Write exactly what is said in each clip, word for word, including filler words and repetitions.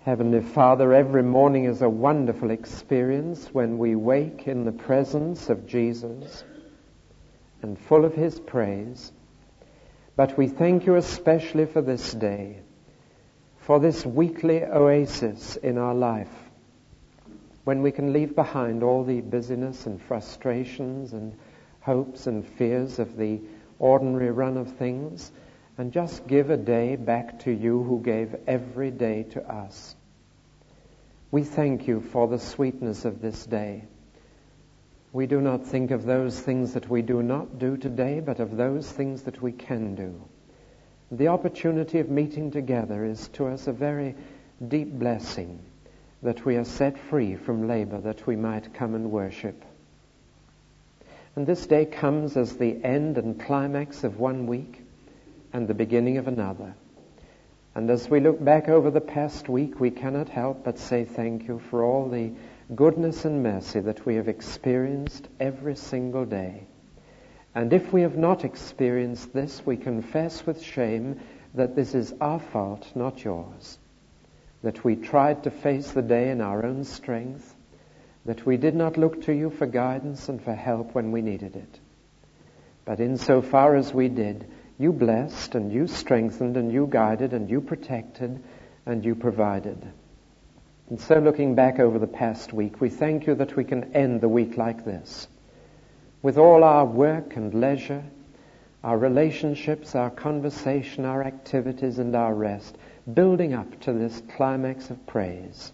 Heavenly Father, every morning is a wonderful experience when we wake in the presence of Jesus and full of His praise. But we thank You especially for this day, for this weekly oasis in our life, when we can leave behind all the busyness and frustrations and hopes and fears of the ordinary run of things, and just give a day back to You who gave every day to us. We thank You for the sweetness of this day. We do not think of those things that we do not do today, but of those things that we can do. The opportunity of meeting together is to us a very deep blessing, that we are set free from labor, that we might come and worship. And this day comes as the end and climax of one week and the beginning of another. And as we look back over the past week, we cannot help but say thank You for all the goodness and mercy that we have experienced every single day. And if we have not experienced this, we confess with shame that this is our fault, not Yours. That we tried to face the day in our own strength, that we did not look to You for guidance and for help when we needed it. But insofar as we did, You blessed and You strengthened and You guided and You protected and You provided. And so looking back over the past week, we thank You that we can end the week like this, with all our work and leisure, our relationships, our conversation, our activities and our rest, building up to this climax of praise.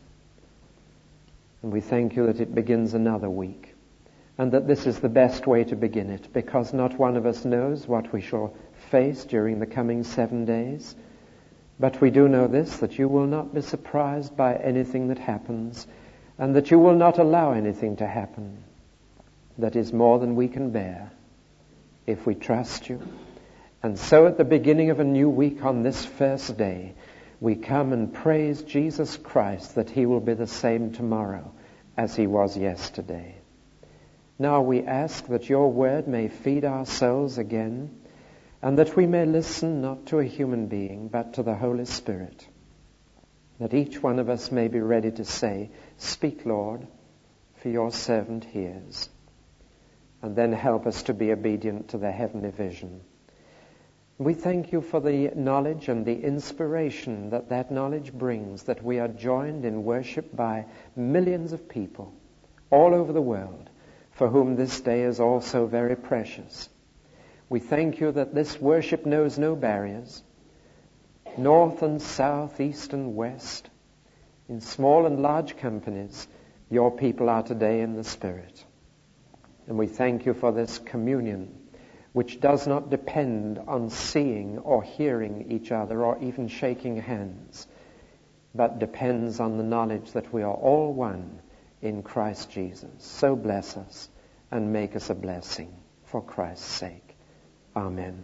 And we thank You that it begins another week, and that this is the best way to begin it, because not one of us knows what we shall face during the coming seven days. But we do know this, that You will not be surprised by anything that happens, and that You will not allow anything to happen that is more than we can bear if we trust You. And so at the beginning of a new week on this first day, we come and praise Jesus Christ that He will be the same tomorrow as He was yesterday. Now we ask that Your word may feed our souls again, and that we may listen not to a human being, but to the Holy Spirit. That each one of us may be ready to say, "Speak, Lord, for Your servant hears." And then help us to be obedient to the heavenly vision. We thank You for the knowledge and the inspiration that that knowledge brings, that we are joined in worship by millions of people all over the world, for whom this day is also very precious. We thank You that this worship knows no barriers, north and south, east and west. In small and large companies, Your people are today in the Spirit. And we thank You for this communion, which does not depend on seeing or hearing each other or even shaking hands, but depends on the knowledge that we are all one in Christ Jesus. So bless us and make us a blessing for Christ's sake. Amen.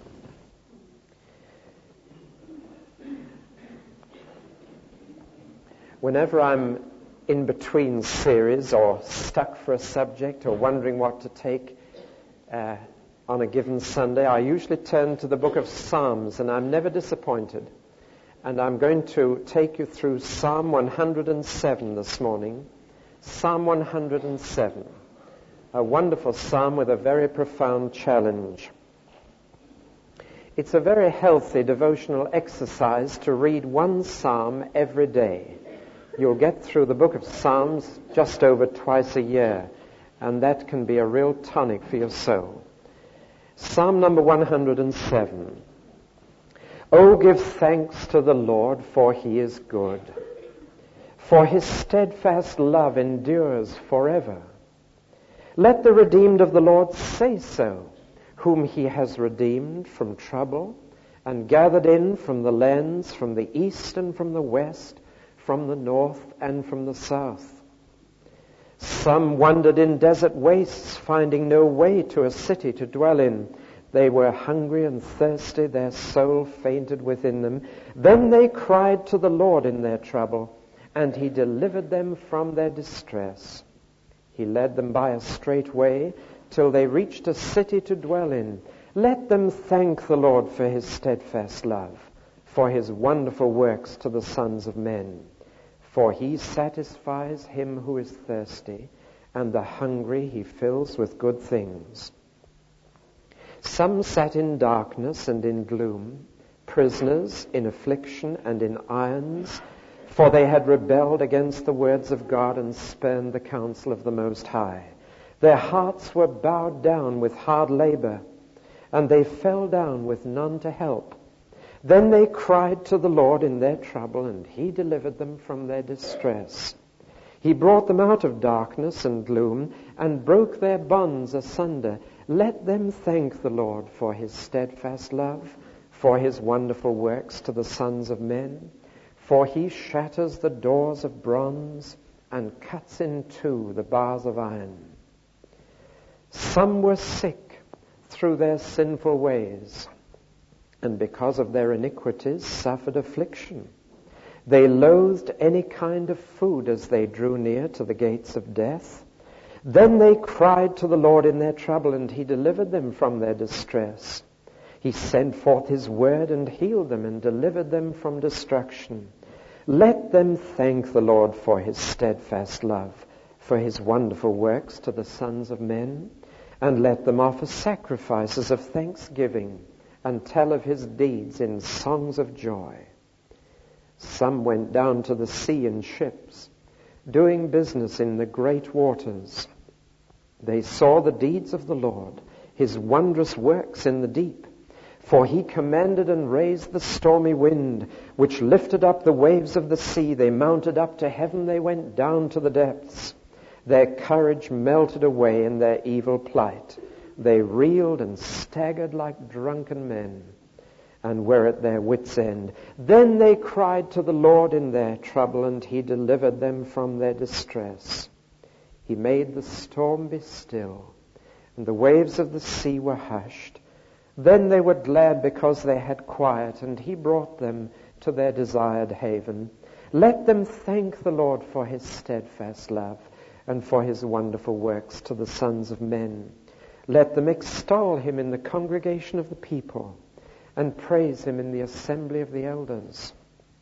Whenever I'm in between series or stuck for a subject or wondering what to take uh, on a given Sunday, I usually turn to the book of Psalms, and I'm never disappointed. And I'm going to take you through Psalm one hundred seven this morning. Psalm one hundred seven. A wonderful psalm with a very profound challenge. It's a very healthy devotional exercise to read one psalm every day. You'll get through the book of Psalms just over twice a year, and that can be a real tonic for your soul. Psalm number one hundred seven. Oh, give thanks to the Lord, for He is good. For His steadfast love endures forever. Let the redeemed of the Lord say so, whom He has redeemed from trouble and gathered in from the lands, from the east and from the west, from the north and from the south. Some wandered in desert wastes, finding no way to a city to dwell in. They were hungry and thirsty, their soul fainted within them. Then they cried to the Lord in their trouble, and He delivered them from their distress. He led them by a straight way till they reached a city to dwell in. Let them thank the Lord for His steadfast love, for His wonderful works to the sons of men. For he satisfies him who is thirsty, and the hungry he fills with good things. Some sat in darkness and in gloom, prisoners in affliction and in irons, for they had rebelled against the words of God and spurned the counsel of the Most High. Their hearts were bowed down with hard labor, and they fell down with none to help. Then they cried to the Lord in their trouble, and he delivered them from their distress. He brought them out of darkness and gloom, and broke their bonds asunder. Let them thank the Lord for his steadfast love, for his wonderful works to the sons of men. For he shatters the doors of bronze and cuts in two the bars of iron. Some were sick through their sinful ways, and because of their iniquities suffered affliction. They loathed any kind of food as they drew near to the gates of death. Then they cried to the Lord in their trouble, and he delivered them from their distress. He sent forth his word and healed them and delivered them from destruction. Let them thank the Lord for his steadfast love, for his wonderful works to the sons of men, and let them offer sacrifices of thanksgiving and tell of his deeds in songs of joy. Some went down to the sea in ships, doing business in the great waters. They saw the deeds of the Lord, his wondrous works in the deep. For he commanded and raised the stormy wind, which lifted up the waves of the sea. They mounted up to heaven, they went down to the depths. Their courage melted away in their evil plight. They reeled and staggered like drunken men, and were at their wits' end. Then they cried to the Lord in their trouble, and he delivered them from their distress. He made the storm be still, and the waves of the sea were hushed. Then they were glad because they had quiet, and he brought them to their desired haven. Let them thank the Lord for his steadfast love and for his wonderful works to the sons of men. Let them extol him in the congregation of the people and praise him in the assembly of the elders.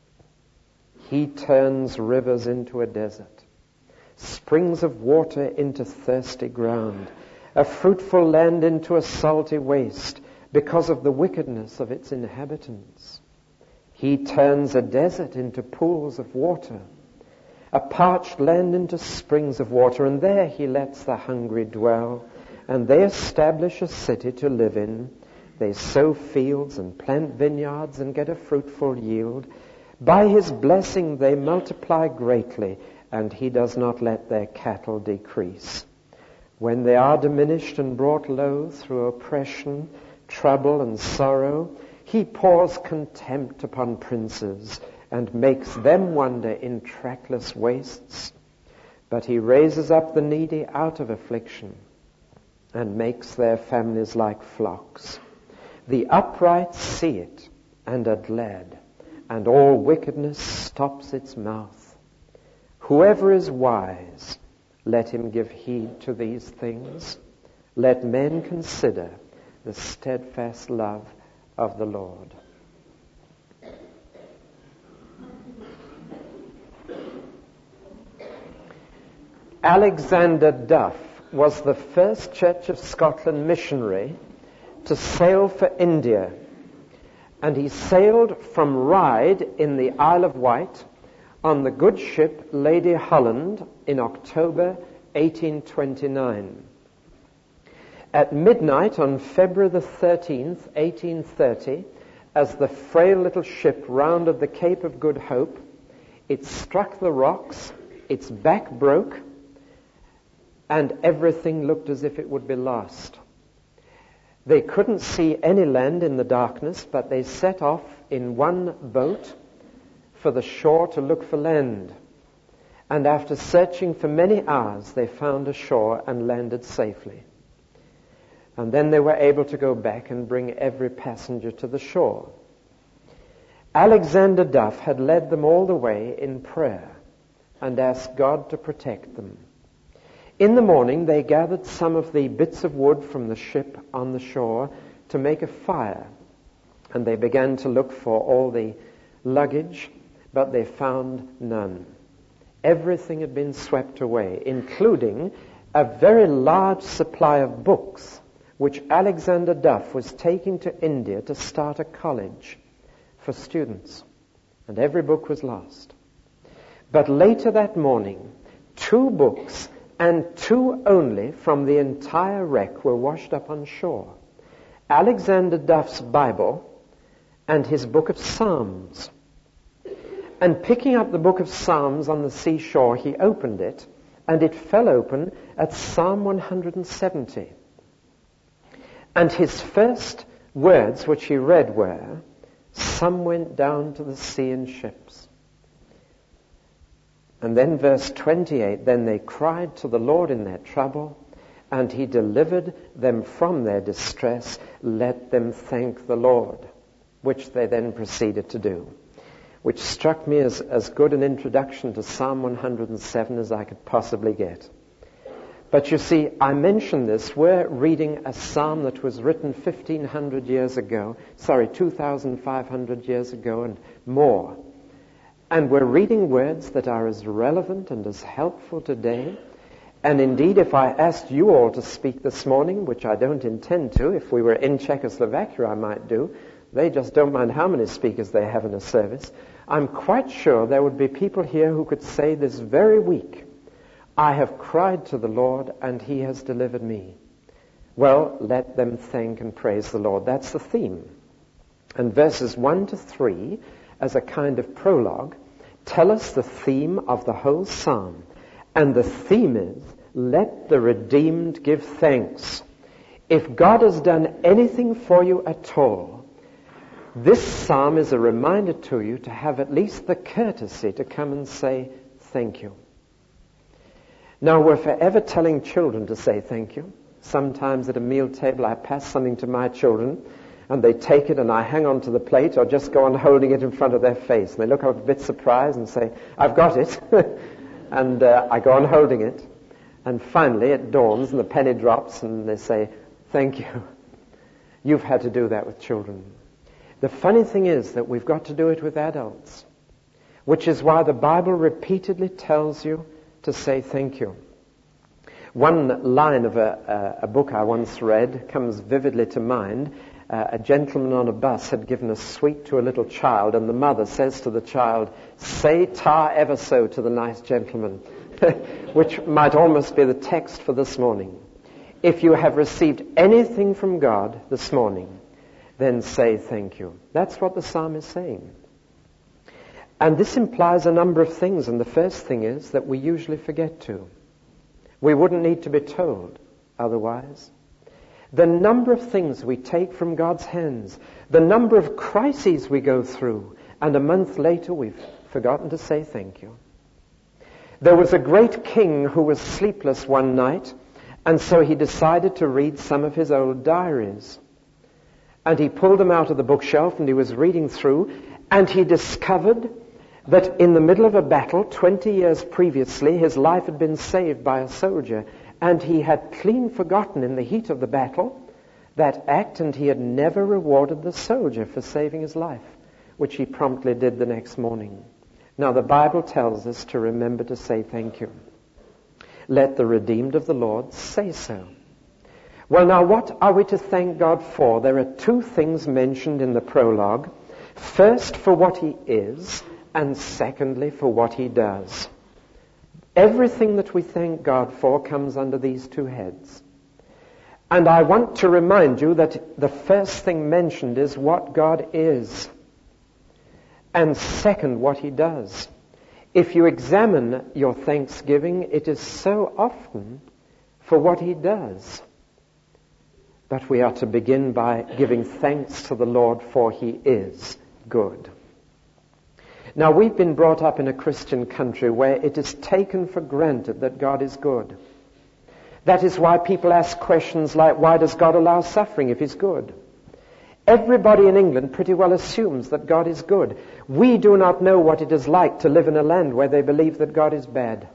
He turns rivers into a desert, springs of water into thirsty ground, a fruitful land into a salty waste, because of the wickedness of its inhabitants. He turns a desert into pools of water, a parched land into springs of water, and there he lets the hungry dwell, and they establish a city to live in. They sow fields and plant vineyards and get a fruitful yield. By his blessing they multiply greatly, and he does not let their cattle decrease. When they are diminished and brought low through oppression, trouble and sorrow, he pours contempt upon princes and makes them wander in trackless wastes. But he raises up the needy out of affliction and makes their families like flocks. The upright see it and are glad, and all wickedness stops its mouth. Whoever is wise, let him give heed to these things. Let men consider the steadfast love of the Lord. Alexander Duff was the first Church of Scotland missionary to sail for India, and he sailed from Ryde in the Isle of Wight on the good ship Lady Holland in October eighteen twenty-nine. At midnight on February the thirteenth, eighteen thirty, as the frail little ship rounded the Cape of Good Hope, it struck the rocks, its back broke, and everything looked as if it would be lost. They couldn't see any land in the darkness, but they set off in one boat for the shore to look for land. And after searching for many hours, they found a shore and landed safely. And then they were able to go back and bring every passenger to the shore. Alexander Duff had led them all the way in prayer and asked God to protect them. In the morning, they gathered some of the bits of wood from the ship on the shore to make a fire, and they began to look for all the luggage, but they found none. Everything had been swept away, including a very large supply of books, which Alexander Duff was taking to India to start a college for students. And every book was lost. But later that morning, two books, and two only from the entire wreck, were washed up on shore. Alexander Duff's Bible and his book of Psalms. And picking up the book of Psalms on the seashore, he opened it, and it fell open at Psalm one hundred seventy. And his first words which he read were, "Some went down to the sea in ships." And then verse twenty-eight, "Then they cried to the Lord in their trouble, and he delivered them from their distress. Let them thank the Lord," which they then proceeded to do, which struck me as, as good an introduction to Psalm one hundred seven as I could possibly get. But you see, I mention this, we're reading a psalm that was written fifteen hundred years ago, sorry, two thousand five hundred years ago and more. And we're reading words that are as relevant and as helpful today. And indeed, if I asked you all to speak this morning, which I don't intend to, if we were in Czechoslovakia I might do, they just don't mind how many speakers they have in a service, I'm quite sure there would be people here who could say this very week, "I have cried to the Lord and he has delivered me." Well, let them thank and praise the Lord. That's the theme. And verses one to three, as a kind of prologue, tell us the theme of the whole psalm. And the theme is, let the redeemed give thanks. If God has done anything for you at all, this psalm is a reminder to you to have at least the courtesy to come and say thank you. Now, we're forever telling children to say thank you. Sometimes at a meal table I pass something to my children and they take it and I hang on to the plate or just go on holding it in front of their face. And they look up a bit surprised and say, "I've got it." And uh, I go on holding it. And finally it dawns and the penny drops and they say, "Thank you." You've had to do that with children. The funny thing is that we've got to do it with adults, which is why the Bible repeatedly tells you to say thank you. One line of a, a, a book I once read comes vividly to mind. Uh, a gentleman on a bus had given a sweet to a little child, and the mother says to the child, "Say ta ever so to the nice gentleman," which might almost be the text for this morning. If you have received anything from God this morning, then say thank you. That's what the psalm is saying. And this implies a number of things, and the first thing is that we usually forget to. We wouldn't need to be told otherwise. The number of things we take from God's hands, the number of crises we go through, and a month later we've forgotten to say thank you. There was a great king who was sleepless one night, and so he decided to read some of his old diaries. And he pulled them out of the bookshelf and he was reading through, and he discovered that in the middle of a battle, twenty years previously, his life had been saved by a soldier, and he had clean forgotten in the heat of the battle that act, and he had never rewarded the soldier for saving his life, which he promptly did the next morning. Now, the Bible tells us to remember to say thank you. Let the redeemed of the Lord say so. Well, now, what are we to thank God for? There are two things mentioned in the prologue. First, for what he is, and secondly, for what he does. Everything that we thank God for comes under these two heads. And I want to remind you that the first thing mentioned is what God is. And second, what he does. If you examine your thanksgiving, it is so often for what he does. But we are to begin by giving thanks to the Lord, for he is good. Now, we've been brought up in a Christian country where it is taken for granted that God is good. That is why people ask questions like, why does God allow suffering if he's good? Everybody in England pretty well assumes that God is good. We do not know what it is like to live in a land where they believe that God is bad,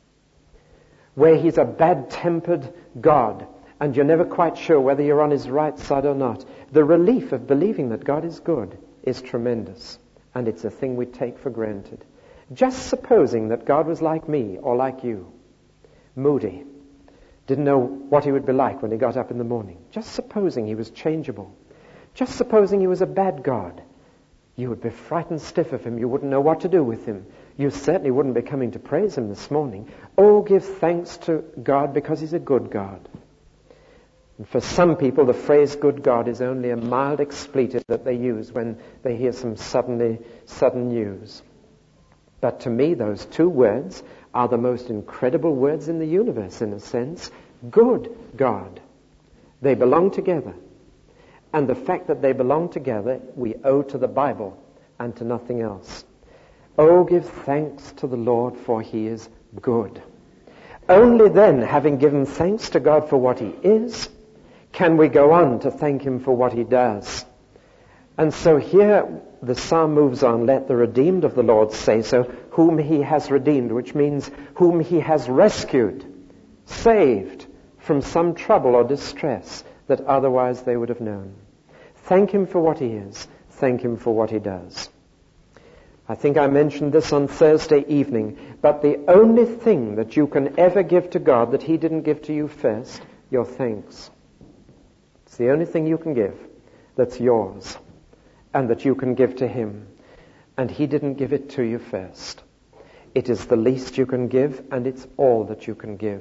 where he's a bad-tempered God, and you're never quite sure whether you're on his right side or not. The relief of believing that God is good is tremendous, and it's a thing we take for granted. Just supposing that God was like me or like you, moody, didn't know what he would be like when he got up in the morning. Just supposing he was changeable. Just supposing he was a bad God. You would be frightened stiff of him. You wouldn't know what to do with him. You certainly wouldn't be coming to praise him this morning. Oh, give thanks to God because he's a good God. And for some people, the phrase good God is only a mild expletive that they use when they hear some suddenly sudden news. But to me, those two words are the most incredible words in the universe, in a sense. Good God. They belong together. And the fact that they belong together, we owe to the Bible and to nothing else. Oh, give thanks to the Lord, for he is good. Only then, having given thanks to God for what he is, can we go on to thank him for what he does. And so here the psalm moves on, let the redeemed of the Lord say so, whom he has redeemed, which means whom he has rescued, saved from some trouble or distress that otherwise they would have known. Thank him for what he is. Thank him for what he does. I think I mentioned this on Thursday evening, but the only thing that you can ever give to God that he didn't give to you first, your thanks. It's the only thing you can give that's yours and that you can give to him. And he didn't give it to you first. It is the least you can give, and it's all that you can give.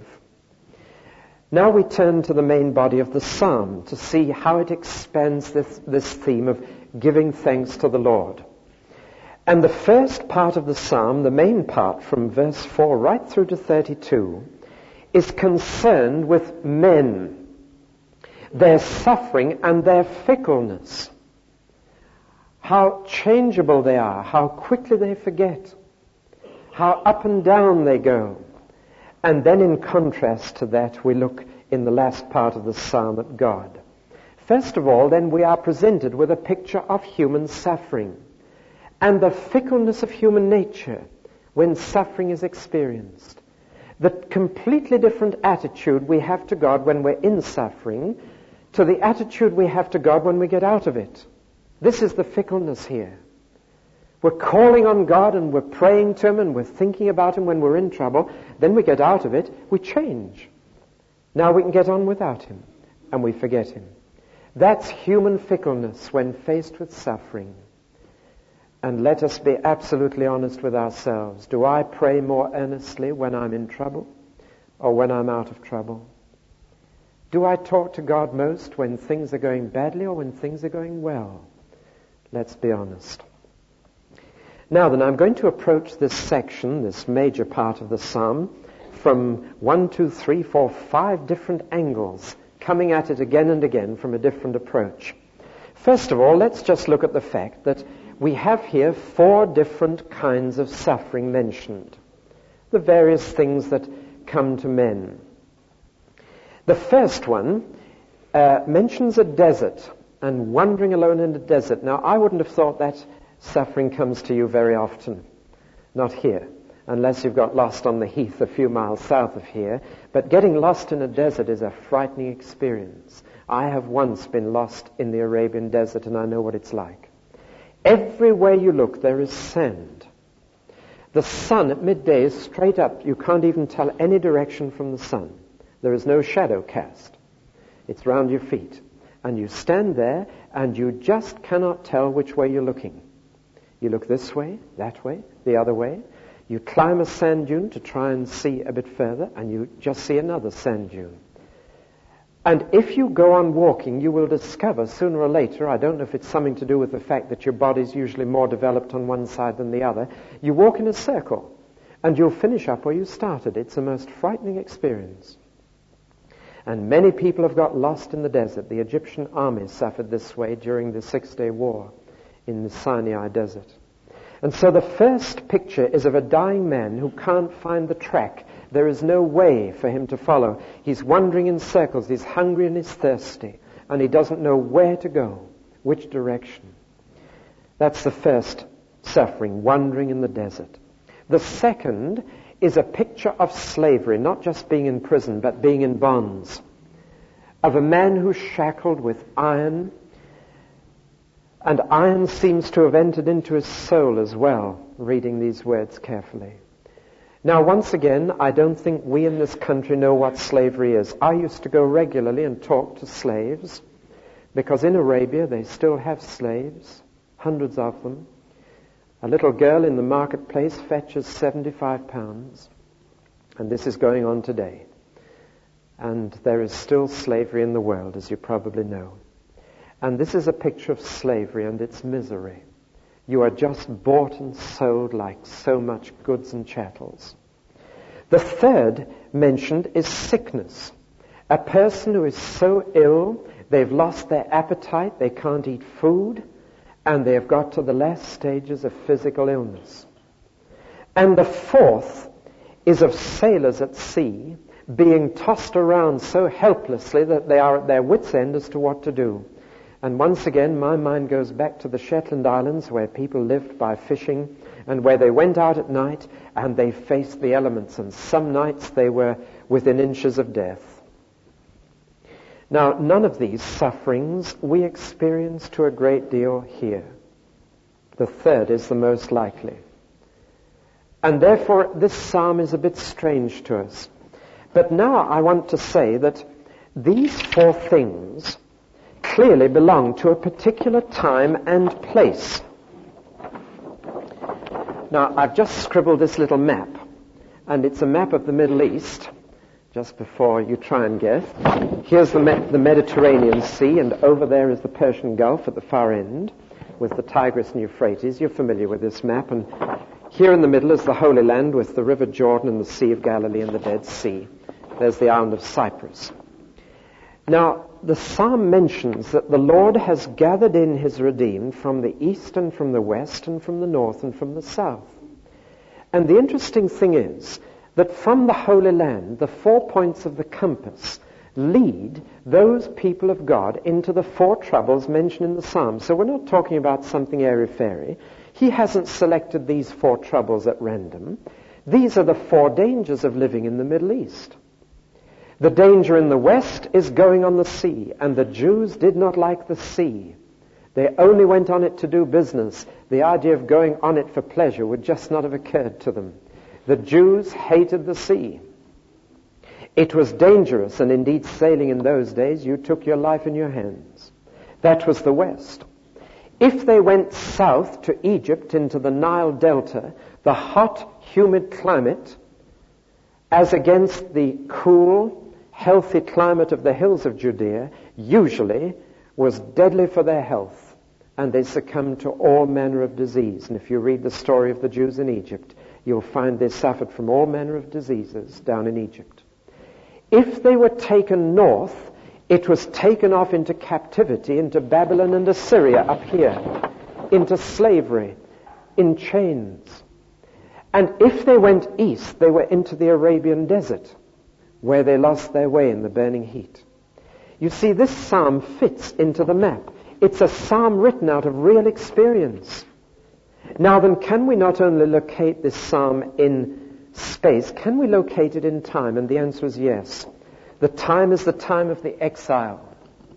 Now we turn to the main body of the psalm to see how it expands this, this theme of giving thanks to the Lord. And the first part of the psalm, the main part from verse four right through to thirty-two, is concerned with men, their suffering and their fickleness. How changeable they are, how quickly they forget, how up and down they go. And then in contrast to that, we look in the last part of the psalm at God. First of all, then, we are presented with a picture of human suffering and the fickleness of human nature when suffering is experienced. The completely different attitude we have to God when we're in suffering to the attitude we have to God when we get out of it. This is the fickleness here. We're calling on God and we're praying to him and we're thinking about him when we're in trouble. Then we get out of it, we change. Now we can get on without him and we forget him. That's human fickleness when faced with suffering. And let us be absolutely honest with ourselves. Do I pray more earnestly when I'm in trouble or when I'm out of trouble? Do I talk to God most when things are going badly or when things are going well? Let's be honest. Now then, I'm going to approach this section, this major part of the psalm, from one, two, three, four, five different angles, coming at it again and again from a different approach. First of all, let's just look at the fact that we have here four different kinds of suffering mentioned. The various things that come to men. The first one uh, mentions a desert and wandering alone in the desert. Now, I wouldn't have thought that suffering comes to you very often. Not here, unless you've got lost on the heath a few miles south of here. But getting lost in a desert is a frightening experience. I have once been lost in the Arabian desert, and I know what it's like. Everywhere you look, there is sand. The sun at midday is straight up. You can't even tell any direction from the sun. There is no shadow cast. It's round your feet. And you stand there, and you just cannot tell which way you're looking. You look this way, that way, the other way. You climb a sand dune to try and see a bit further, and you just see another sand dune. And if you go on walking, you will discover sooner or later, I don't know if it's something to do with the fact that your body's usually more developed on one side than the other, you walk in a circle, and you'll finish up where you started. It's a most frightening experience. And many people have got lost in the desert. The Egyptian army suffered this way during the Six-Day War in the Sinai Desert. And so the first picture is of a dying man who can't find the track. There is no way for him to follow. He's wandering in circles. He's hungry and he's thirsty. And he doesn't know where to go, which direction. That's the first suffering, wandering in the desert. The second is a picture of slavery, not just being in prison, but being in bonds. Of a man who's shackled with iron, and iron seems to have entered into his soul as well. reading these words carefully. Now, once again, I don't think we in this country know what slavery is. I used to go regularly and talk to slaves, because in Arabia they still have slaves, hundreds of them. A little girl in the marketplace fetches seventy-five pounds, and this is going on today. And there is still slavery in the world, as you probably know. And this is a picture of slavery and its misery. You are just bought and sold like so much goods and chattels. The third mentioned is sickness. A person who is so ill, they've lost their appetite, they can't eat food, and they have got to the last stages of physical illness. And the fourth is of sailors at sea being tossed around so helplessly that they are at their wits' end as to what to do. And once again, my mind goes back to the Shetland Islands, where people lived by fishing and where they went out at night and they faced the elements, and some nights they were within inches of death. Now, none of these sufferings we experience to a great deal here. The third is the most likely. And therefore, this psalm is a bit strange to us. But now I want to say that these four things clearly belong to a particular time and place. Now, I've just scribbled this little map, and it's a map of the Middle East, just before you try and guess. Here's the, Me- the Mediterranean Sea, and over there is the Persian Gulf at the far end, with the Tigris and Euphrates. You're familiar with this map, and here in the middle is the Holy Land with the River Jordan and the Sea of Galilee and the Dead Sea. There's the island of Cyprus. Now, the psalm mentions that the Lord has gathered in his redeemed from the east and from the west and from the north and from the south. And the interesting thing is that from the Holy Land, the four points of the compass lead those people of God into the four troubles mentioned in the psalm. So we're not talking about something airy-fairy. He hasn't selected these four troubles at random. These are the four dangers of living in the Middle East. The danger in the west is going on the sea, and the Jews did not like the sea. They only went on it to do business. The idea of going on it for pleasure would just not have occurred to them. The Jews hated the sea. It was dangerous, and indeed sailing in those days, you took your life in your hands. That was the west. If they went south to Egypt into the Nile Delta, the hot, humid climate, as against the cool, healthy climate of the hills of Judea, usually was deadly for their health, and they succumbed to all manner of disease. And if you read the story of the Jews in Egypt, you'll find they suffered from all manner of diseases down in Egypt. If they were taken north, it was taken off into captivity, into Babylon and Assyria up here, into slavery, in chains. And if they went east, they were into the Arabian desert, where they lost their way in the burning heat. You see, this psalm fits into the map. It's a psalm written out of real experience. Now then, can we not only locate this psalm in space, can we locate it in time? And the answer is yes. The time is the time of the exile.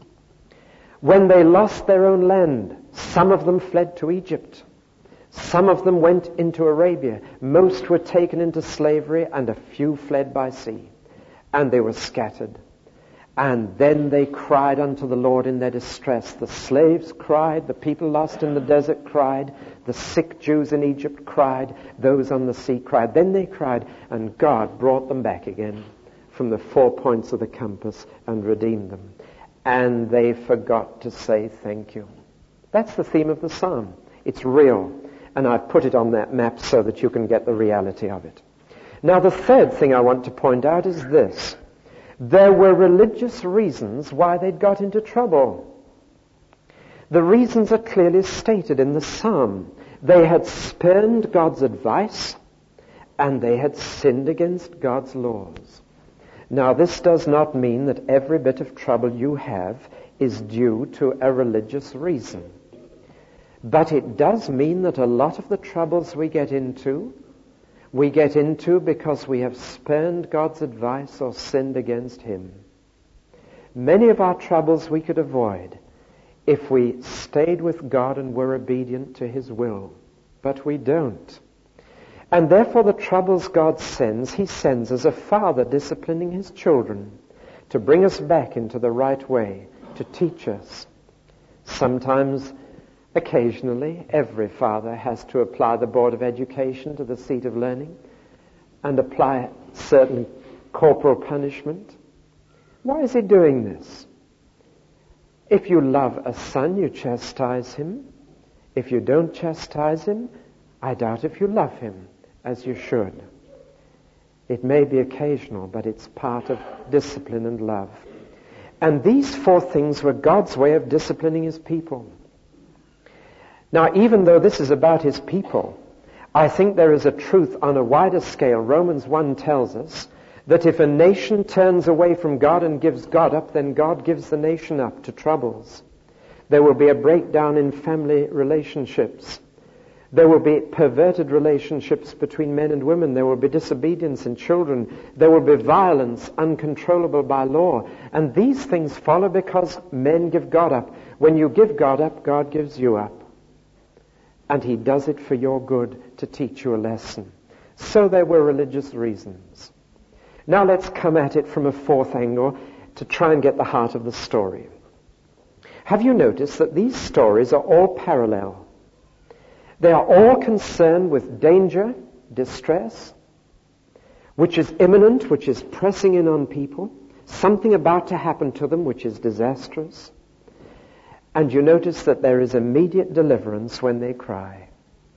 When they lost their own land, some of them fled to Egypt. Some of them went into Arabia. Most were taken into slavery, and a few fled by sea. And they were scattered. And then they cried unto the Lord in their distress. The slaves cried, the people lost in the desert cried, the sick Jews in Egypt cried, those on the sea cried. Then they cried, and God brought them back again from the four points of the compass and redeemed them. And they forgot to say thank you. That's the theme of the psalm. It's real. And I've put it on that map so that you can get the reality of it. Now, the third thing I want to point out is this. There were religious reasons why they'd got into trouble. The reasons are clearly stated in the psalm. They had spurned God's advice, and they had sinned against God's laws. Now, this does not mean that every bit of trouble you have is due to a religious reason. But it does mean that a lot of the troubles we get into, we get into because we have spurned God's advice or sinned against Him. Many of our troubles we could avoid if we stayed with God and were obedient to His will. But we don't. And therefore the troubles God sends, he sends as a father disciplining his children to bring us back into the right way, to teach us. Sometimes, occasionally, every father has to apply the Board of Education to the seat of learning and apply certain corporal punishment. Why is he doing this? If you love a son, you chastise him. If you don't chastise him, I doubt if you love him as you should. It may be occasional, but it's part of discipline and love. And these four things were God's way of disciplining his people. Now, even though this is about his people, I think there is a truth on a wider scale. Romans one tells us that if a nation turns away from God and gives God up, then God gives the nation up to troubles. There will be a breakdown in family relationships. There will be perverted relationships between men and women. There will be disobedience in children. There will be violence uncontrollable by law. And these things follow because men give God up. When you give God up, God gives you up. And he does it for your good, to teach you a lesson. So there were religious reasons. Now let's come at it from a fourth angle to try and get the heart of the story. Have you noticed that these stories are all parallel? They are all concerned with danger, distress, which is imminent, which is pressing in on people, something about to happen to them which is disastrous. And you notice that there is immediate deliverance when they cry.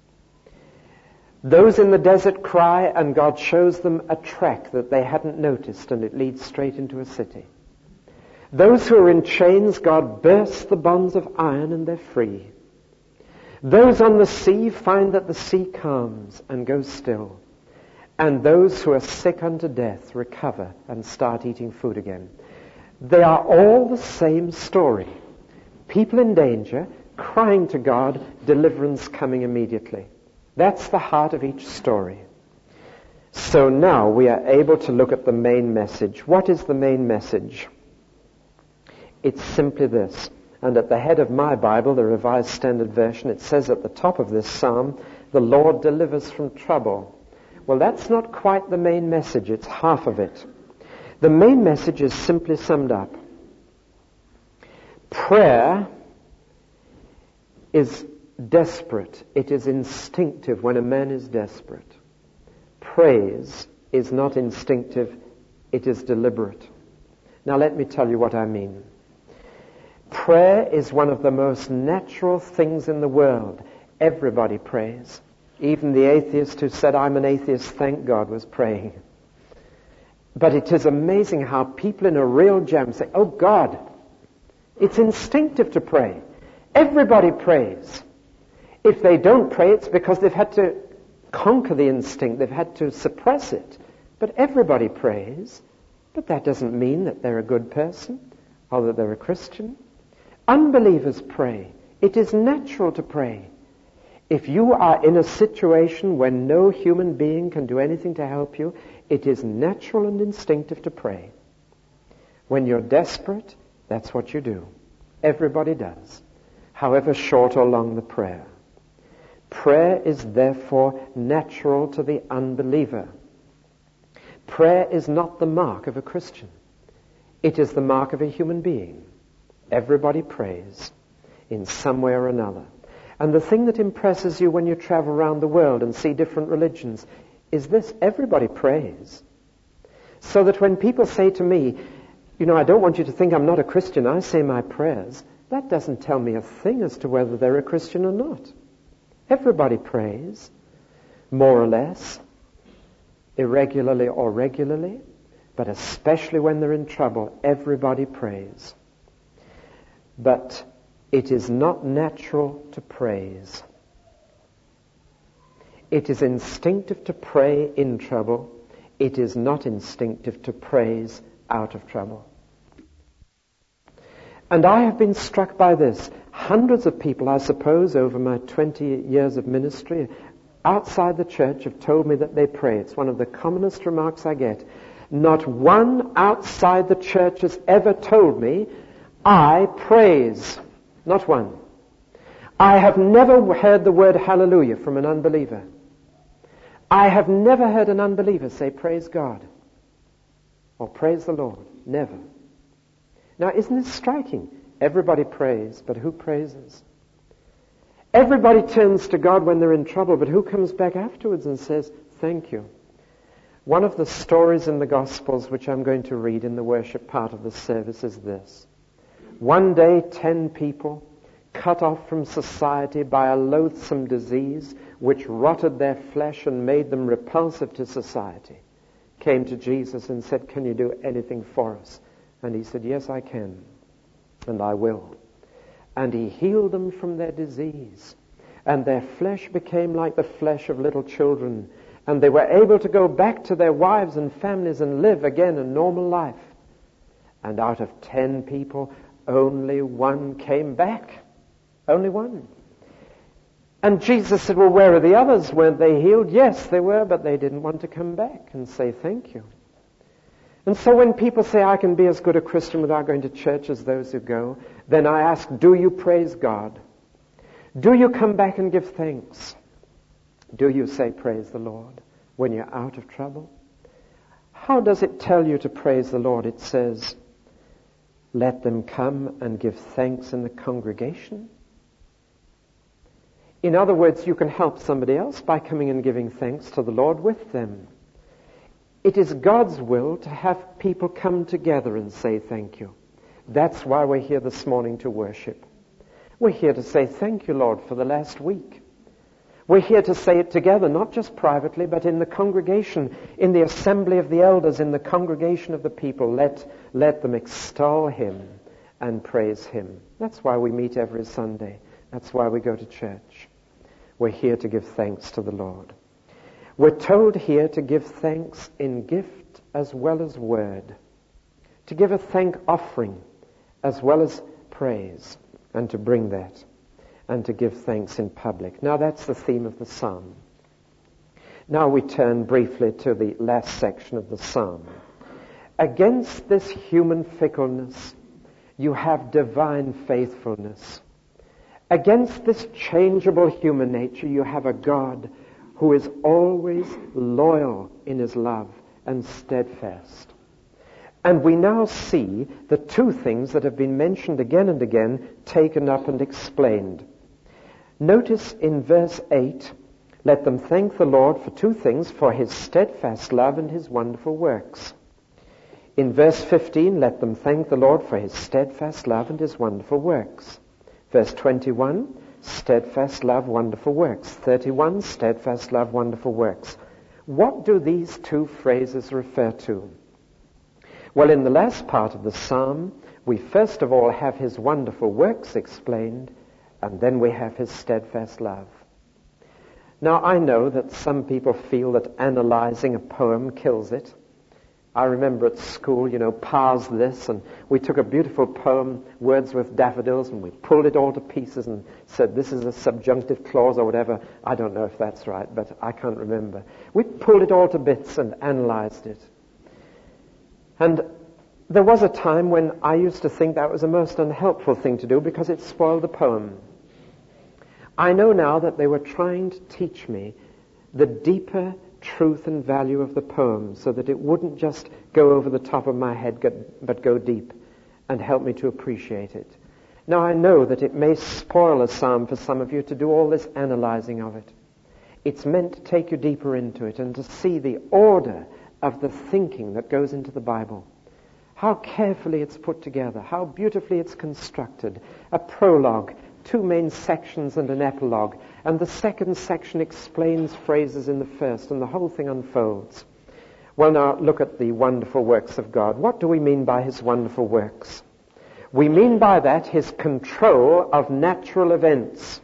Those in the desert cry, and God shows them a track that they hadn't noticed, and it leads straight into a city. Those who are in chains, God bursts the bonds of iron and they're free. Those on the sea find that the sea calms and goes still. And those who are sick unto death recover and start eating food again. They are all the same story. People in danger, crying to God, deliverance coming immediately. That's the heart of each story. So now we are able to look at the main message. What is the main message? It's simply this. And at the head of my Bible, the Revised Standard Version, it says at the top of this psalm, the Lord delivers from trouble. Well, that's not quite the main message. It's half of it. The main message is simply summed up. Prayer is desperate. It is instinctive when a man is desperate. Praise is not instinctive. It is deliberate. Now let me tell you what I mean. Prayer is one of the most natural things in the world. Everybody prays. Even the atheist who said, I'm an atheist, thank God, was praying. But it is amazing how people in a real jam say, oh God, it's instinctive to pray. Everybody prays. If they don't pray, it's because they've had to conquer the instinct. They've had to suppress it. But everybody prays. But that doesn't mean that they're a good person or that they're a Christian. Unbelievers pray. It is natural to pray. If you are in a situation when no human being can do anything to help you, it is natural and instinctive to pray. When you're desperate, that's what you do. Everybody does, however short or long the prayer. Prayer is therefore natural to the unbeliever. Prayer is not the mark of a Christian. It is the mark of a human being. Everybody prays in some way or another. And the thing that impresses you when you travel around the world and see different religions is this: everybody prays. So that when people say to me, you know, I don't want you to think I'm not a Christian, I say my prayers, that doesn't tell me a thing as to whether they're a Christian or not. Everybody prays, more or less, irregularly or regularly, but especially when they're in trouble, everybody prays. But it is not natural to praise. It is instinctive to pray in trouble. It is not instinctive to praise out of trouble. And I have been struck by this. Hundreds of people, I suppose, over my twenty years of ministry, outside the church have told me that they pray. It's one of the commonest remarks I get. Not one outside the church has ever told me, I praise. Not one. I have never heard the word hallelujah from an unbeliever. I have never heard an unbeliever say, praise God, or praise the Lord. Never. Now, isn't this striking? Everybody prays, but who praises? Everybody turns to God when they're in trouble, but who comes back afterwards and says, thank you? One of the stories in the Gospels which I'm going to read in the worship part of the service is this. One day, ten people, cut off from society by a loathsome disease which rotted their flesh and made them repulsive to society, came to Jesus and said, can you do anything for us? And he said, yes, I can, and I will. And he healed them from their disease, and their flesh became like the flesh of little children, and they were able to go back to their wives and families and live again a normal life. And out of ten people, only one came back. Only one. And Jesus said, well, where are the others? Weren't they healed? Yes, they were, but they didn't want to come back and say thank you. And so when people say, I can be as good a Christian without going to church as those who go, then I ask, do you praise God? Do you come back and give thanks? Do you say praise the Lord when you're out of trouble? How does it tell you to praise the Lord? It says, let them come and give thanks in the congregation. In other words, you can help somebody else by coming and giving thanks to the Lord with them. It is God's will to have people come together and say thank you. That's why we're here this morning to worship. We're here to say thank you, Lord, for the last week. We're here to say it together, not just privately, but in the congregation, in the assembly of the elders, in the congregation of the people. Let, let them extol him and praise him. That's why we meet every Sunday. That's why we go to church. We're here to give thanks to the Lord. We're told here to give thanks in gift as well as word. To give a thank offering as well as praise, and to bring that, and to give thanks in public. Now that's the theme of the psalm. Now we turn briefly to the last section of the psalm. Against this human fickleness, you have divine faithfulness. Against this changeable human nature, you have a God who is always loyal in his love and steadfast. And we now see the two things that have been mentioned again and again taken up and explained. Notice in verse eight, let them thank the Lord for two things, for his steadfast love and his wonderful works. In verse fifteen, let them thank the Lord for his steadfast love and his wonderful works. Verse twenty-one, steadfast love, wonderful works. thirty-one, steadfast love, wonderful works. What do these two phrases refer to? Well, in the last part of the psalm, we first of all have his wonderful works explained, and then we have his steadfast love. Now, I know that some people feel that analyzing a poem kills it. I remember at school, you know, Par's this, and we took a beautiful poem, Wordsworth Daffodils, and we pulled it all to pieces and said this is a subjunctive clause or whatever. I don't know if that's right, but I can't remember. We pulled it all to bits and analyzed it. And there was a time when I used to think that was a most unhelpful thing to do because it spoiled the poem. I know now that they were trying to teach me the deeper truth and value of the poem so that it wouldn't just go over the top of my head but go deep and help me to appreciate it. Now I know that it may spoil a psalm for some of you to do all this analyzing of it. It's meant to take you deeper into it and to see the order of the thinking that goes into the Bible. How carefully it's put together, how beautifully it's constructed. A prologue, two main sections and an epilogue, and the second section explains phrases in the first, and the whole thing unfolds. Well, now look at the wonderful works of God. What do we mean by his wonderful works? We mean by that his control of natural events,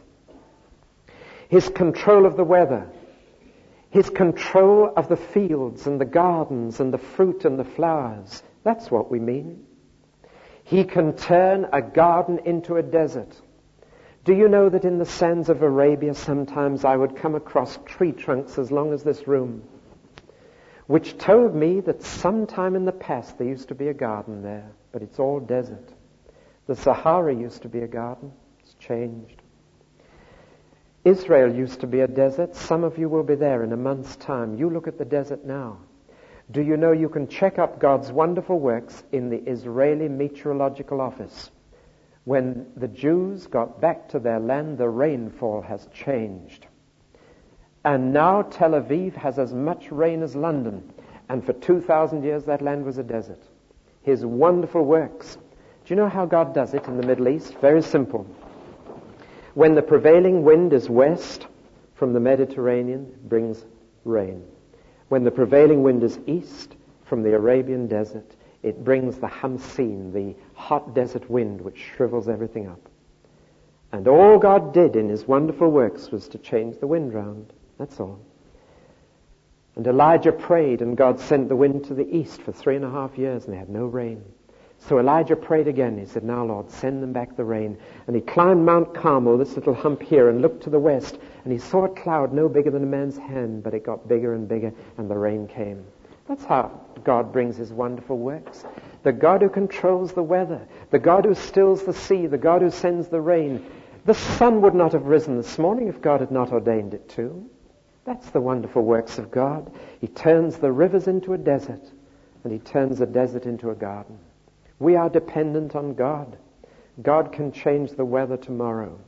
his control of the weather, his control of the fields and the gardens and the fruit and the flowers. That's what we mean. He can turn a garden into a desert. Do you know that in the sands of Arabia sometimes I would come across tree trunks as long as this room, which told me that sometime in the past there used to be a garden there, but it's all desert. The Sahara used to be a garden. It's changed. Israel used to be a desert. Some of you will be there in a month's time. You look at the desert now. Do you know you can check up God's wonderful works in the Israeli Meteorological Office? When the Jews got back to their land, the rainfall has changed. And now Tel Aviv has as much rain as London. And for two thousand years that land was a desert. His wonderful works. Do you know how God does it in the Middle East? Very simple. When the prevailing wind is west from the Mediterranean, it brings rain. When the prevailing wind is east from the Arabian desert, it brings the Hamsin, the hot desert wind which shrivels everything up. And all God did in his wonderful works was to change the wind round. That's all. And Elijah prayed, and God sent the wind to the east for three and a half years, and they had no rain. So Elijah prayed again. He said, now, Lord, send them back the rain. And he climbed Mount Carmel, this little hump here, and looked to the west, and he saw a cloud no bigger than a man's hand, but it got bigger and bigger, and the rain came. That's how God brings his wonderful works. The God who controls the weather, the God who stills the sea, the God who sends the rain. The sun would not have risen this morning if God had not ordained it to. That's the wonderful works of God. He turns the rivers into a desert, and he turns a desert into a garden. We are dependent on God. God can change the weather tomorrow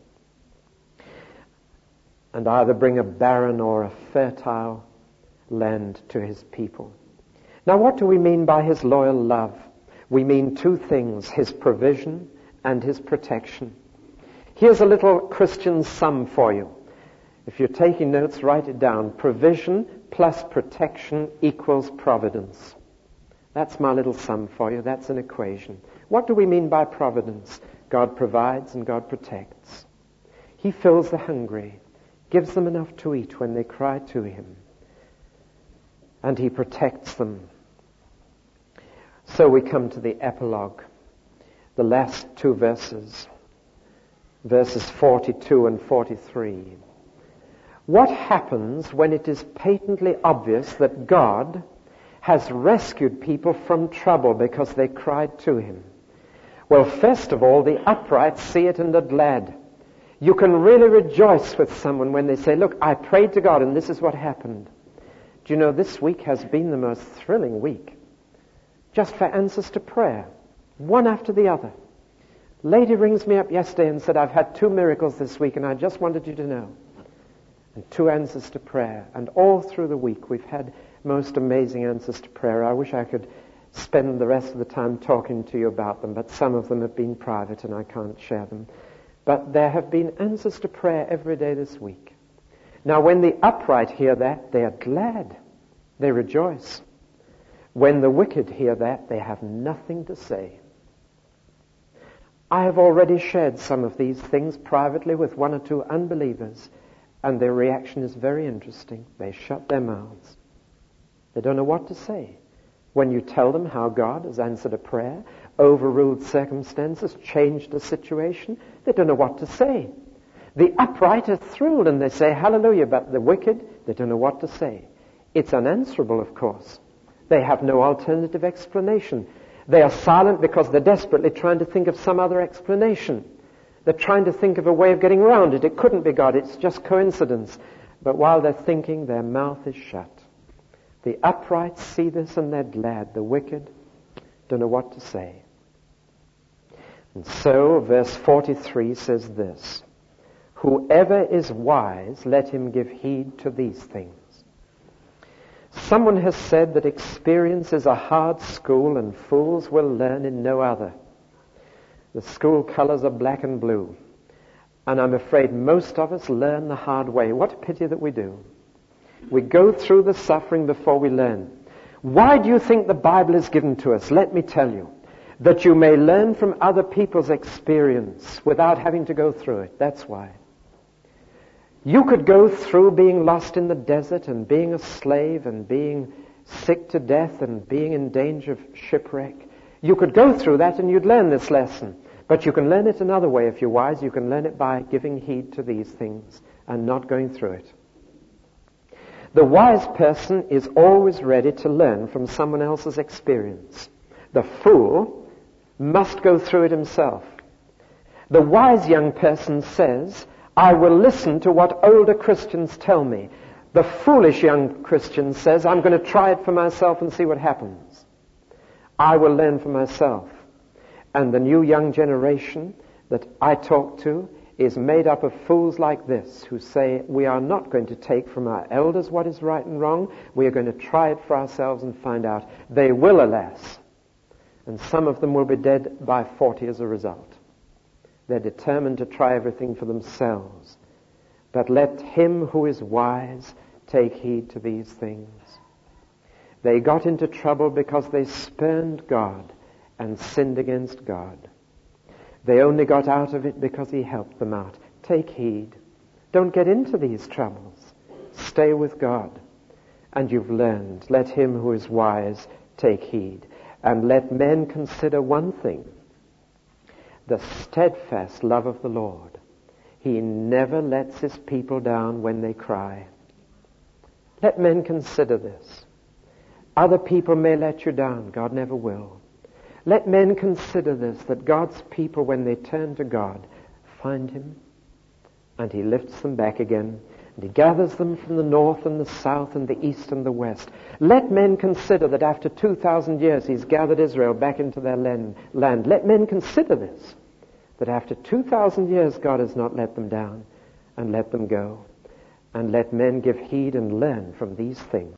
and either bring a barren or a fertile land to his people. Now, what do we mean by his loyal love? We mean two things, his provision and his protection. Here's a little Christian sum for you. If you're taking notes, write it down. Provision plus protection equals providence. That's my little sum for you. That's an equation. What do we mean by providence? God provides and God protects. He fills the hungry, gives them enough to eat when they cry to him, and he protects them. So we come to the epilogue, the last two verses, verses forty-two and forty-three. What happens when it is patently obvious that God has rescued people from trouble because they cried to him? Well, first of all, the upright see it and are glad. You can really rejoice with someone when they say, look, I prayed to God and this is what happened. Do you know, this week has been the most thrilling week. Just for answers to prayer, one after the other. Lady rings me up yesterday and said, I've had two miracles this week and I just wanted you to know. And two answers to prayer. And all through the week we've had most amazing answers to prayer. I wish I could spend the rest of the time talking to you about them, but some of them have been private and I can't share them. But there have been answers to prayer every day this week. Now, when the upright hear that, they are glad. They rejoice. When the wicked hear that, they have nothing to say. I have already shared some of these things privately with one or two unbelievers, and their reaction is very interesting. They shut their mouths. They don't know what to say. When you tell them how God has answered a prayer, overruled circumstances, changed a situation, they don't know what to say. The upright are thrilled and they say hallelujah, but the wicked, they don't know what to say. It's unanswerable, of course. They have no alternative explanation. They are silent because they're desperately trying to think of some other explanation. They're trying to think of a way of getting around it. It couldn't be God, it's just coincidence. But while they're thinking, their mouth is shut. The upright see this and they're glad. The wicked don't know what to say. And so, verse forty-three says this: whoever is wise, let him give heed to these things. Someone has said that experience is a hard school and fools will learn in no other. The school colors are black and blue. And I'm afraid most of us learn the hard way. What a pity that we do. We go through the suffering before we learn. Why do you think the Bible is given to us? Let me tell you. That you may learn from other people's experience without having to go through it. That's why. You could go through being lost in the desert and being a slave and being sick to death and being in danger of shipwreck. You could go through that and you'd learn this lesson. But you can learn it another way if you're wise. You can learn it by giving heed to these things and not going through it. The wise person is always ready to learn from someone else's experience. The fool must go through it himself. The wise young person says, I will listen to what older Christians tell me. The foolish young Christian says, I'm going to try it for myself and see what happens. I will learn for myself. And the new young generation that I talk to is made up of fools like this who say, we are not going to take from our elders what is right and wrong. We are going to try it for ourselves and find out. They will, alas. And some of them will be dead by forty as a result. They're determined to try everything for themselves. But let him who is wise take heed to these things. They got into trouble because they spurned God and sinned against God. They only got out of it because he helped them out. Take heed. Don't get into these troubles. Stay with God. And you've learned. Let him who is wise take heed. And let men consider one thing. The steadfast love of the Lord. He never lets his people down when they cry. Let men consider this. Other people may let you down. God never will. Let men consider this, that God's people, when they turn to God, find him, and he lifts them back again, and he gathers them from the north and the south and the east and the west. Let men consider that after two thousand years he's gathered Israel back into their land. Let men consider this, that after two thousand years God has not let them down and let them go. And let men give heed and learn from these things.